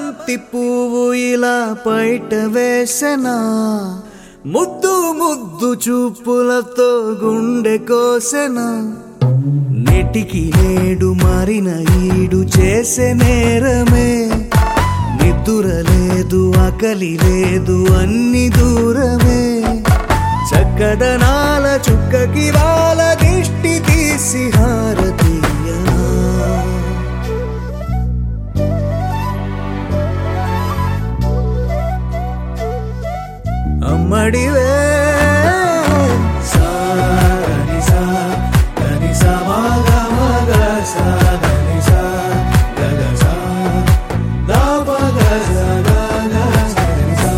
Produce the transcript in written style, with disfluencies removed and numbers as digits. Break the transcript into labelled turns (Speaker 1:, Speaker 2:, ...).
Speaker 1: బంతి పువ్వు ఇలా బయట వేసెనా ముద్దు ముద్దు చూపులతో గుండె కోసెనా నెటికి నేడు మారిన ఈడు చేసే నేరమే నిద్ర లేదు ఆకలి లేదు అన్ని దూరమే చక్కదనాల చుక్కకి వాళ్ళది